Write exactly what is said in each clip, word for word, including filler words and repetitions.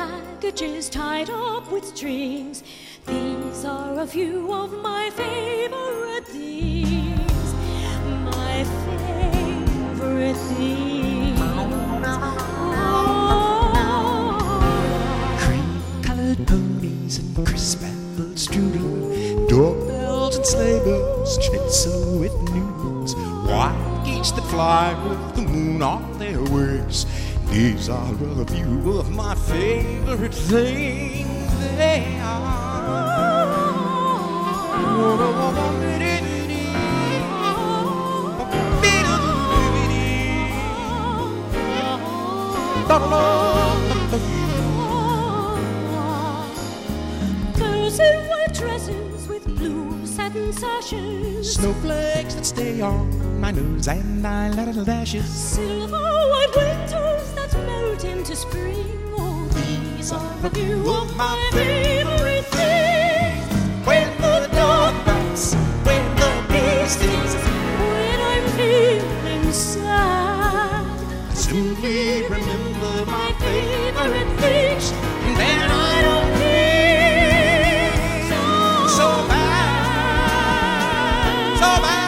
packages tied up with strings. These are a few of my favorite things. My favorite things. Oh. Cream-colored ponies and crisp apple strudel, doorbells and sleigh bells, schnitzel with noodles, white geese that fly with the moon on their wings. These are a few of my favorite things. They are. Girls in white dresses with blue satin sashes, Snowflakes that stay on my nose and eyelashes, silver white winters that melt into spring. Oh, these are a few of my favorite things. When the dog bites, when the bee stings, When I'm feeling sad, I simply remember my favorite things, and then I don't feel so bad, so bad.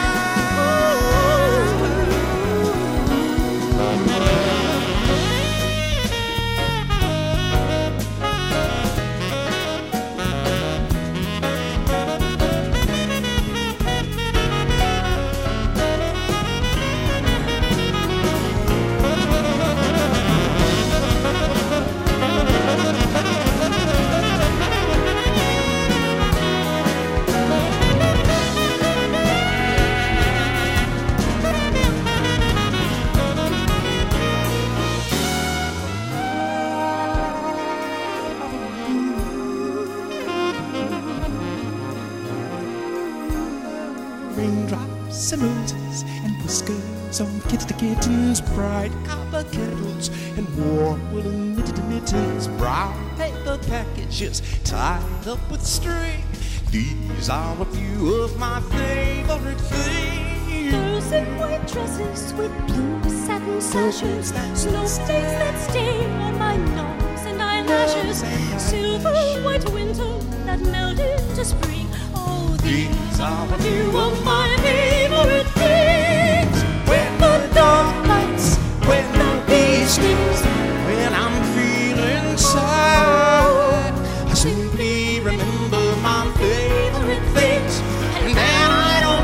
Raindrops and roses and whiskers on kitty kittens, bright copper kettles and warm woolen knitted mittens, brown paper packages tied up with string. These are a few of my favorite things. girls in white dresses with blue satin sashes, snowflakes that stay on my nose and eyelashes, silver white winter that melt into spring. Oh, these are a few of my favorite things. When the dawn lights, when the bee stings, when I'm feeling sad, I simply remember my favorite things, and then I don't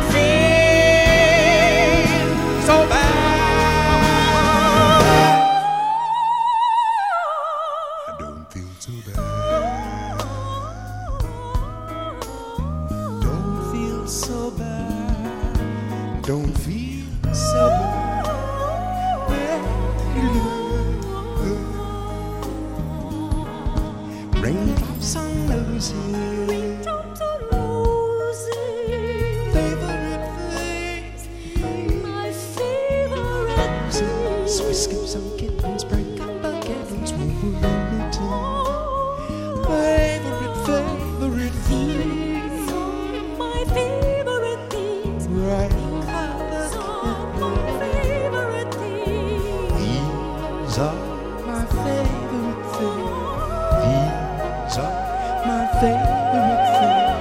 feel so bad. I don't feel so bad. Don't feel so bad. Don't feel so bad. Raindrops on roses, Raindrops on roses, favorite things. my favorite things. Whiskers on kittens, bright copper kettles, warm woolen mittens. Favorite, favorite things. These are my favorite things. Bright These copper are my favorite things. These are my favorite things. These are my favorite things.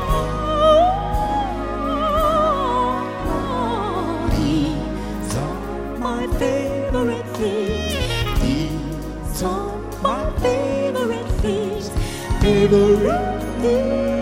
These are my favorite things. These are my favorite things. Favorite things.